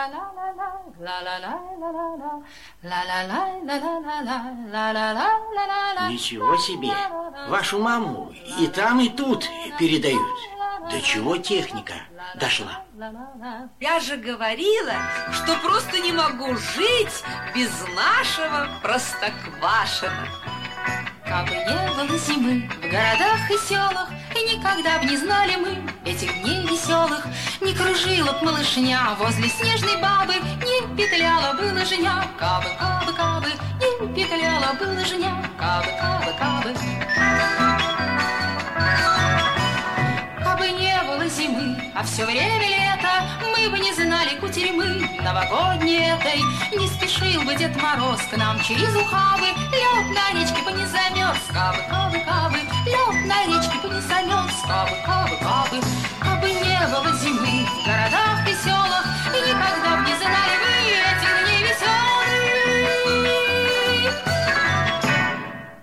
Ничего себе! Вашу маму и там, и тут передают. До чего техника дошла? Я же говорила, что просто не могу жить без нашего Простоквашино. Кабы не было зимы в городах и селах, и никогда б не знали мы этих дней веселых, не кружила б малышня возле снежной бабы, не петляла бы лыжня, кабы, кабы, кабы, не петляла бы лыжня, кабы, кабы, кабы. Кабы не было зимы, а все время лето, мы бы не знали кутерьмы новогодней этой. Не спешил бы Дед Мороз к нам через ухабы, лед на речке бы не замерз, кабы, кабы, кабы, лед на речке бы не замерз, кабы, кабы, кабы. Кабы не было зимы,